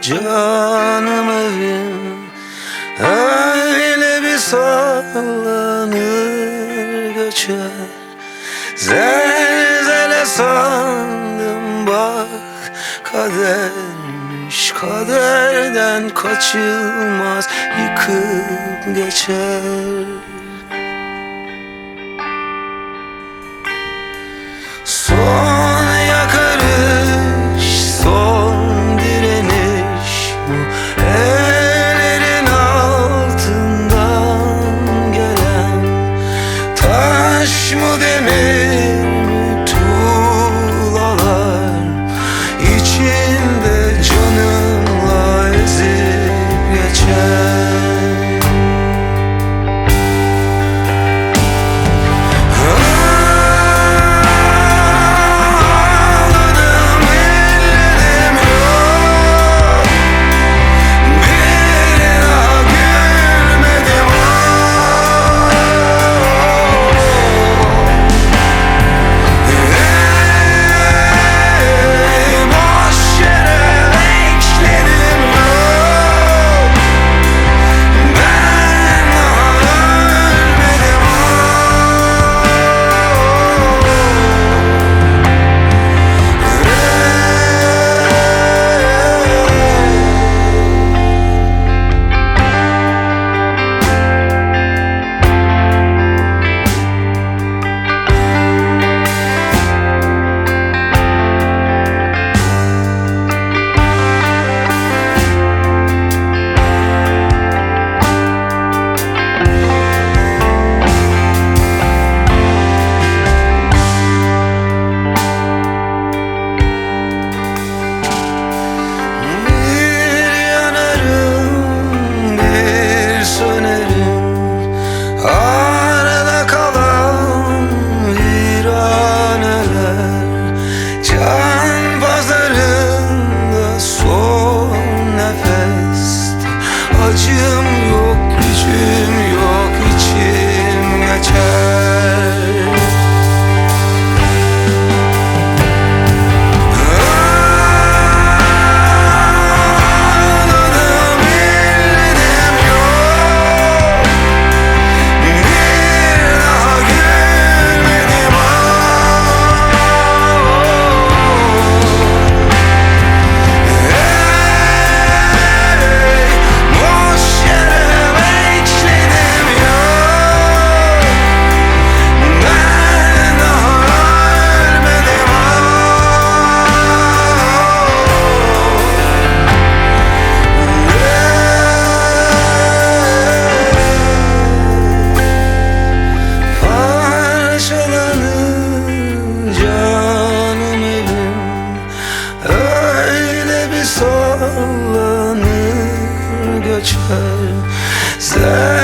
Canım evim öyle bir sallanır göçer. Zelzele sandım bak, kadermiş, kaderden kaçılmaz, yıkıp geçer. Son yakarış, son direniş, bu ellerin altından gelen taş mı demir mi tuğlalar, içinde canımla ezip geçer. Arada kalan viraneler, can pazarında son nefeste. Acım yok, gücüm yok, içim geçer. Sallanır göçer.